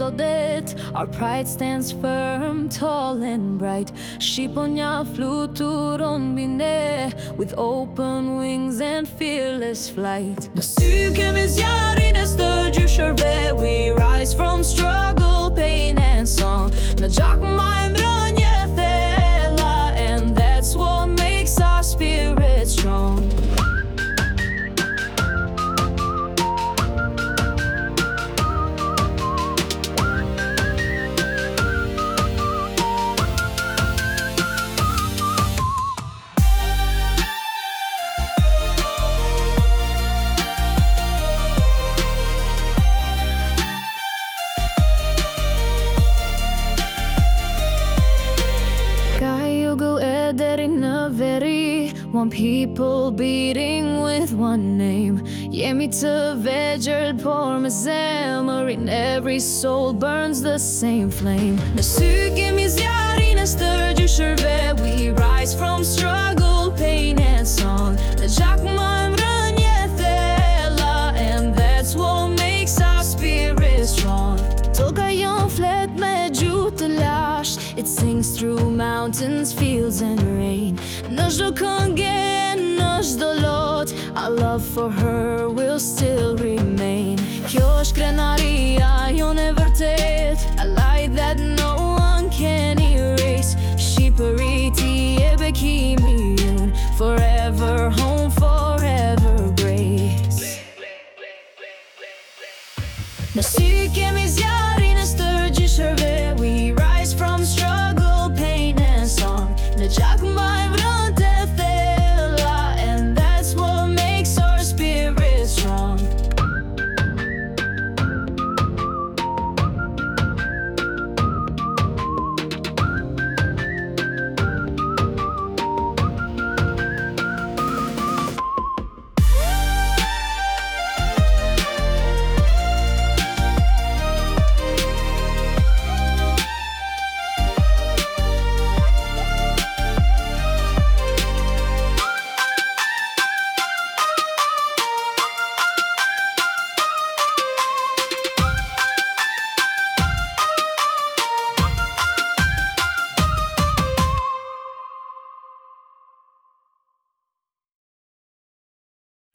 lodhet. Our pride stands firm, tall and bright. Shqiponja fluturon mbi ne, with open wings and fearless flight. Në sy kemi zjarin e stërgjyshërve. We rise from struggle, pain and song. Në gjak ma e mbrënje thella, and that's what makes our spirit strong. Deri në veri, one people beating with one name. Jemi të vegjël por me zemër, in every soul burns the same flame. Në sy kemi zjarin e stërgjyshërve. We rise from struggle, pain and song. Në gjak ma e mbrënje thella, and that's what makes our spirit strong. Toka jon flet me gjuhë të lasht. It sings through mountains, fields and rain. Në çdo këngë, në çdo lot, our love for her will still remain. Kjo është krenaria jon e vërtet, a light that no one can erase. Shqipëri ti e bekimi ynë, forever.